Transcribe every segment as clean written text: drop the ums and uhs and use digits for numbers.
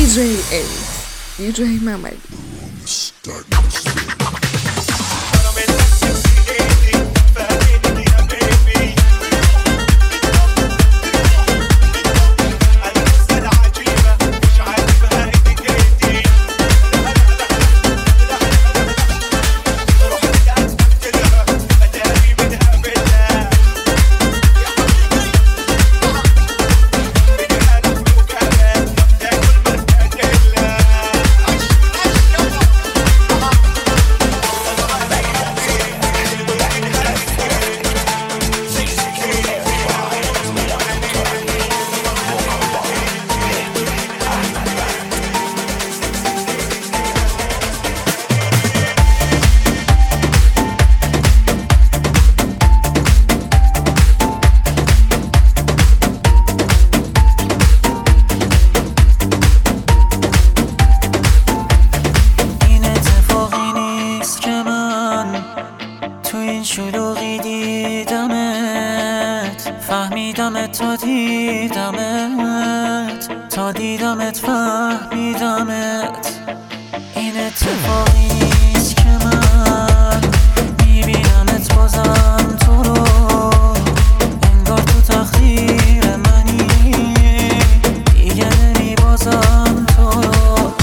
DJ Emix, DJ Mamadi. تا دیدمت فهمیدمت این اتفاقی نیست که من میبینمت بازم تو رو انگار تو تقدیر منی دیگه نمیبازم تو رو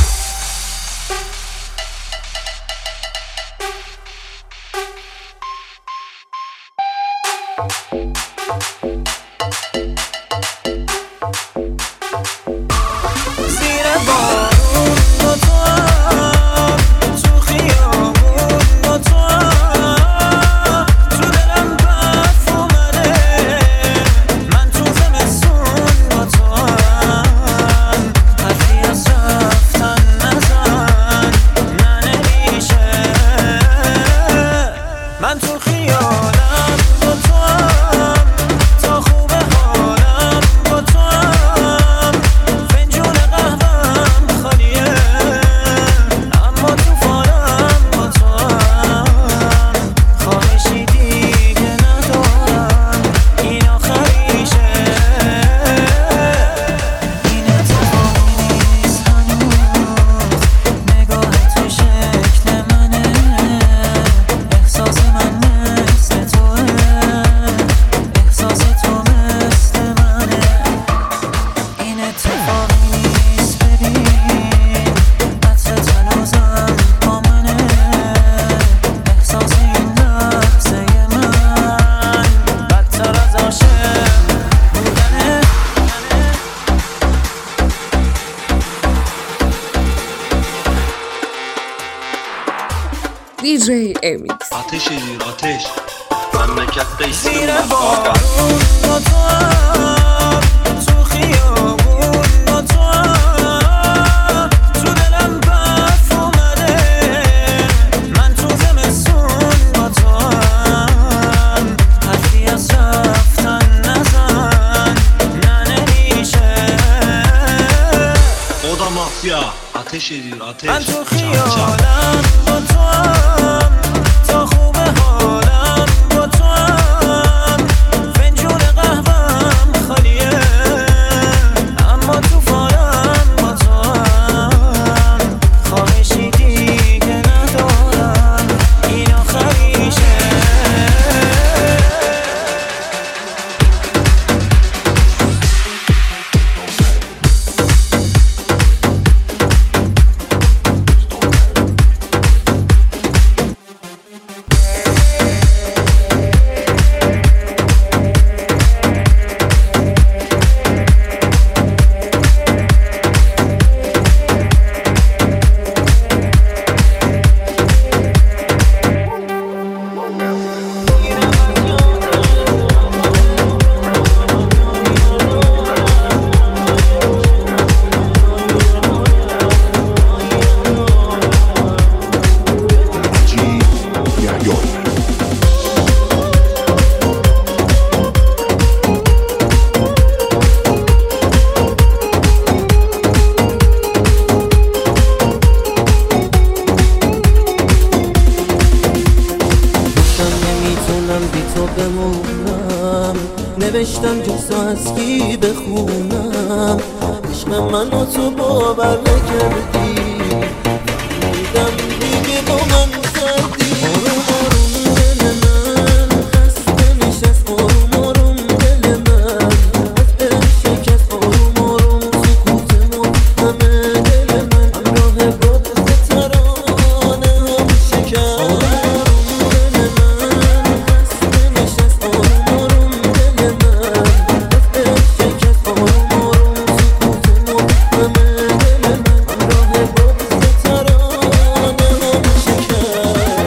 DJ Emix. Ateş ediyor ateş. Memlekette زیر isim بارون با تو هم تو خیابون با تو هم تو دلم برف اومده من تو زمستون با تو هم حرفی از رفتن نزن نه نمیشه O da mafya. Ateş ediyor ateş. من تو خیالم با تو هم تا خوب حالم با تو هم فنجون قهوهم خالیه اما تو فارم با تو هم خواهشی دیگه ندارم این آخریشه بمونم، نوشتم جز از کی بخونم. عشق من و تو باور نکردی، دیدم دیگه با من کردی. آروم آروم دل من خسته نشست، آروم آروم دل من از دل شکست. آروم آروم سکوت همه دل من همراه بغض ترانه هم شکست. آروم آروم دل من خسته نشست، آروم آروم دل من از دل شکست. آروم آروم سکوت همه دل من همراه بغض ترانه هم شکست.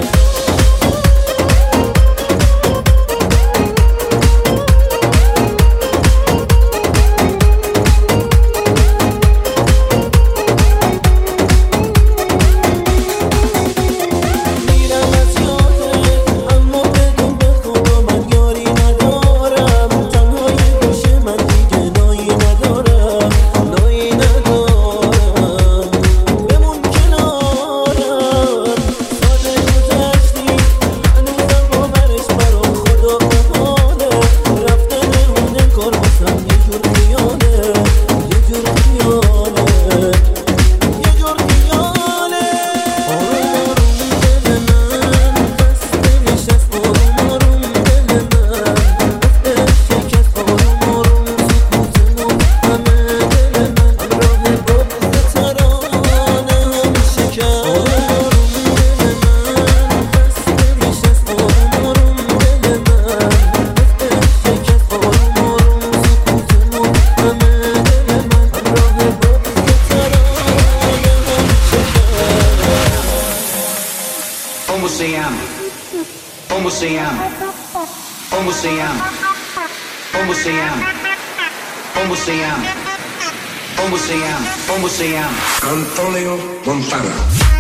میرم از یادت اما بدون به خدا من یاری ندارم. تنهای گوشه من دیگه نایی ندارم، نایی ندارم. بمون کنارم، ساده گذشتی هنوزم باورش برام خدا محاله. رفتن اون انگار واسم یه جور خیاله، یه جور خیاله، یه جور خیاله. آروم آروم دل من خسته نشست، آروم آروم دل من از دل شکست. آروم آروم سکوت همه دل من همراه بغض ترانه هم شکست. آروم آروم دل من خسته نشست، آروم آروم دل من از دل شکست. آروم آروم سکوت همه دل من همراه بغض ترانه هم شکست. Como se llama? Como se llama? Como se llama? Como se llama? Como se llama? Como se llama? Como se llama? Antonio Montana.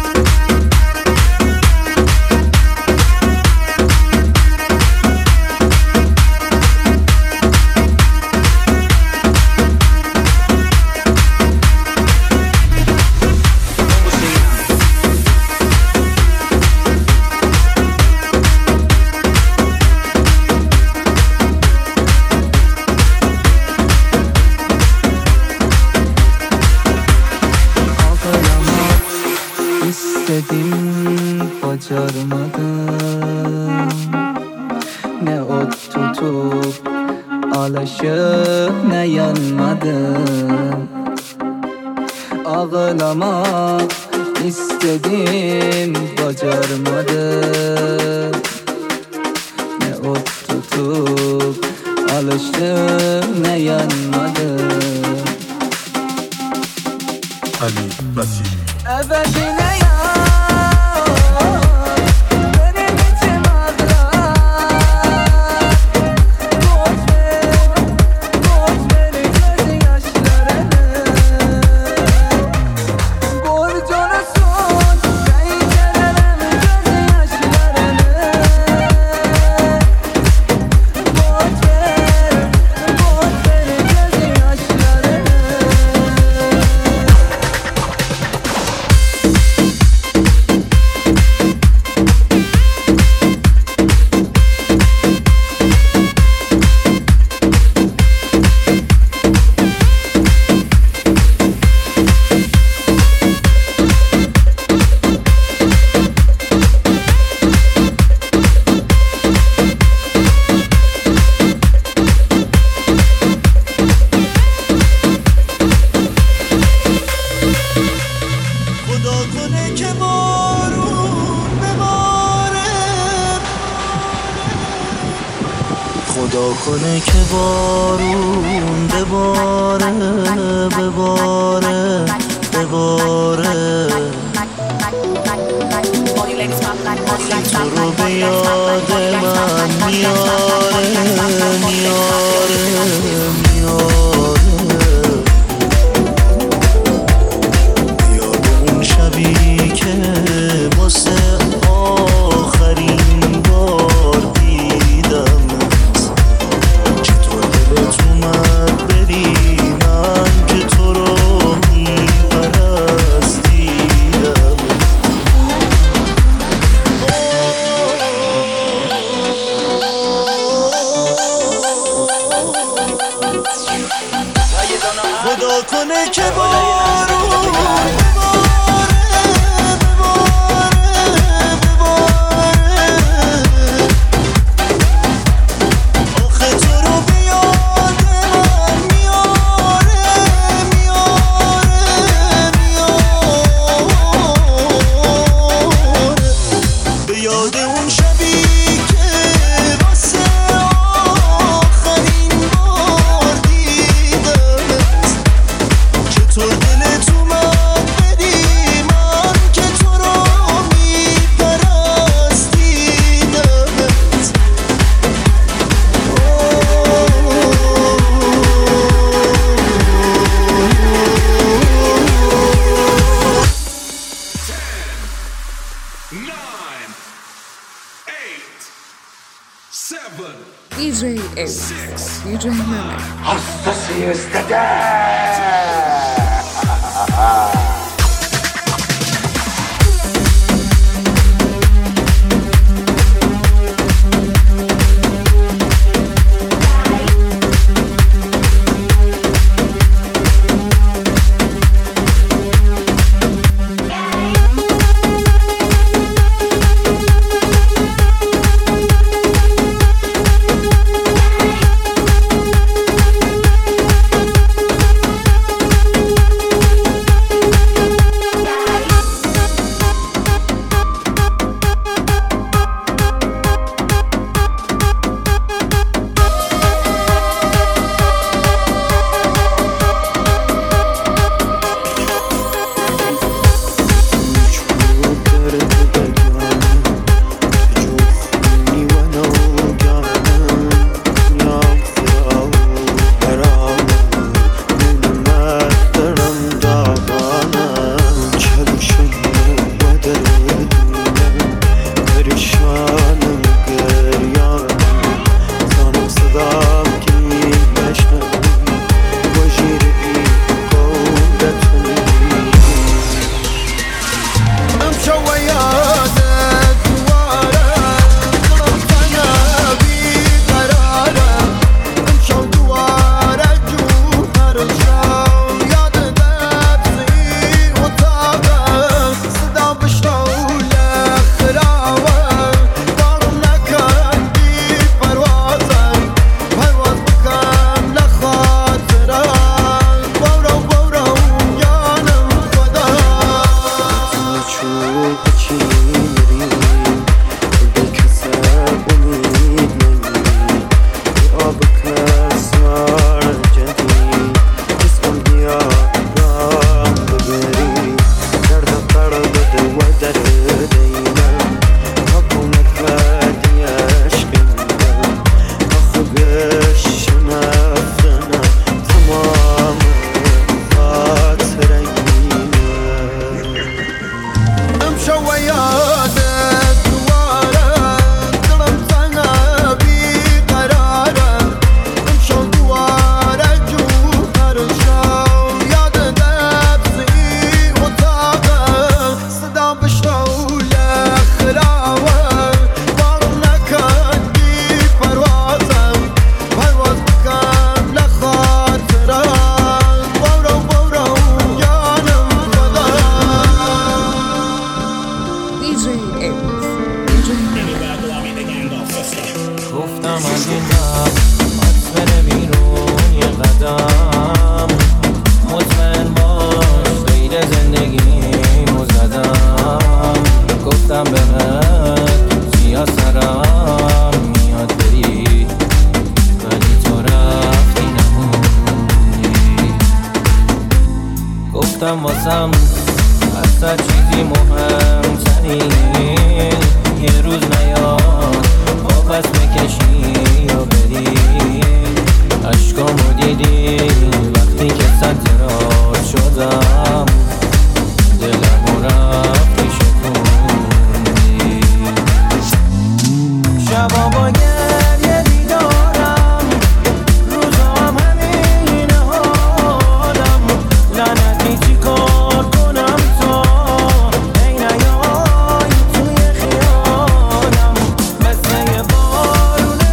İstedim bacarmadım, ne ot tutup alaşıp ne yanmadım. Ağlamak istedim bacarmadım, ne ot tutup alıştım ne yanmadım. Ali Basile. Ebedine yar, benim içim ağlar. Boş ver gözyaşlarını. Borcunusun pencerelerim gözyaşlarını. Boş ver gözyaşlarını. خدا کنه که بارون بباره، خدا کنه که بارون بباره، بباره، بباره. تو رو به یاد من میاره، میاره، میاره. یاد اون شبی که واسه آخرین بار دیدمت، چطور دلت اومد بری من که تو رو میپرستیدم. خدا کنه که بارون DJ Aries, DJ Mehmet. Hastasıyız dede. گفتم واسم اصلا چیزی مهمتری یه روز نیاد واپس بکشی یا بری عشقامو دیدی وقتی که سطرات شدم دلمو رفتی شکوندی شبا با گریه بیدارم روزام همین حالم لعنتی چی کار کنم تا ای نیای توی خیالم مثل یه بارون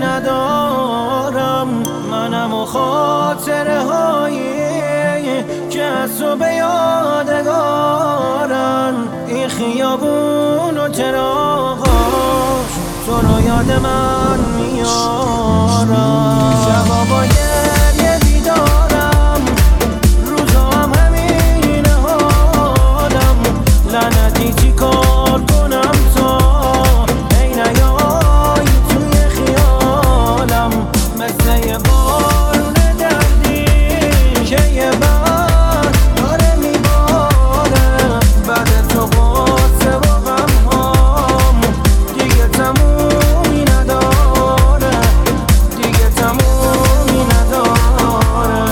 ندارم، منم و خاطره هایی که از تو به یادگارن. این خیابون و چراغاش تو رو یاد من میارم. شبا با گریه بیدارم، روزا هم همینه حالم. لعنتی چی کار کنم تا ای نیای توی خیالم. مثل یه بارون دردی که یه بر داره میباره. بعد تو قصه و غمهام دیگه تمومی نداره، دیگه تمومی نداره.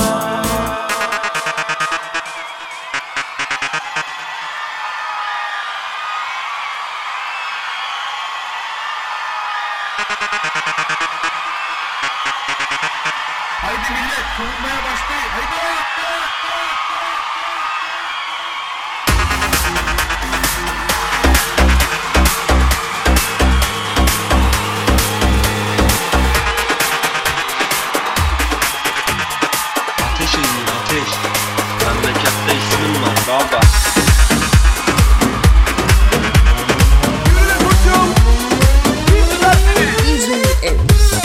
Haydi millet kurulmaya başlayın. Haydi. Ateş edin ateş. Memlekette ismim var baba. DJ Ace.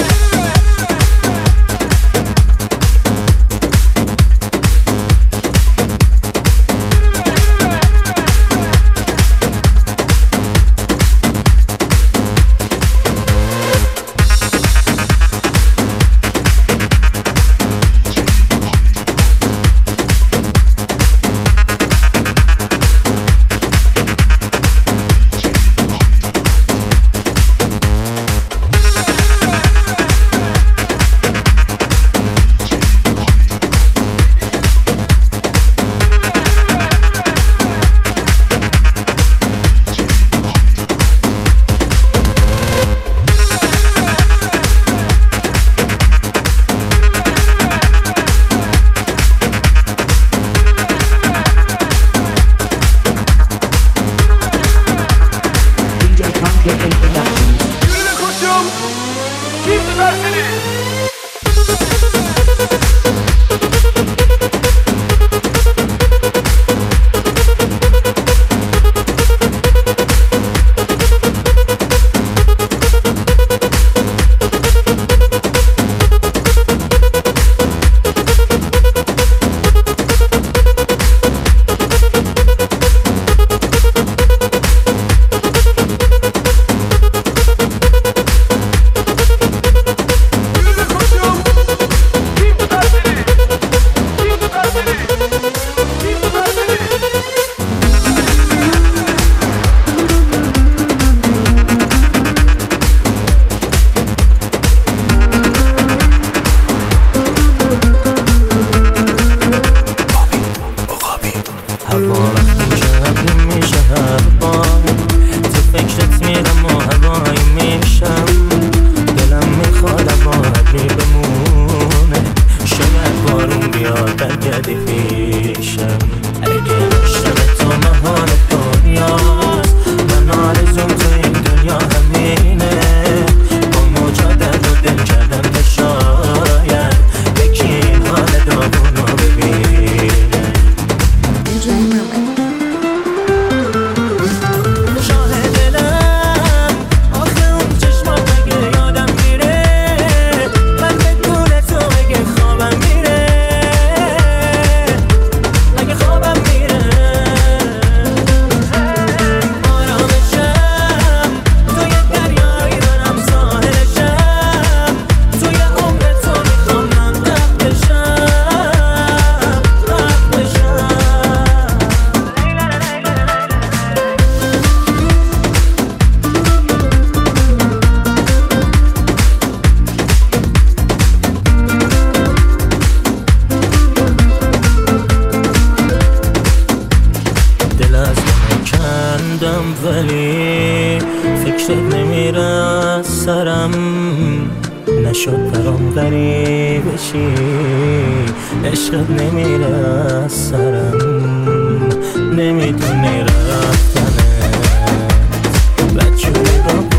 Yürü koçum. Kim tutar seni? هوا وقتی شب نمیشه هوا، تو فکرت میرم و هوایی میشم. دلم میخواد هوات می بمونه، شاید بارون بیاد برگردی پیشم. اگه عشق تو محال دنیاست، من آرزوم تو این دنیا همینه. با مجادل و دل کردم که شاید یکی این حال داغون رو ببینه. DJ Mermaid. ولی فکرت نمیره از سرم، نشد برام غریبه چی عشقت نمیره از سرم. نمیدونی رفتنت بدجوری رو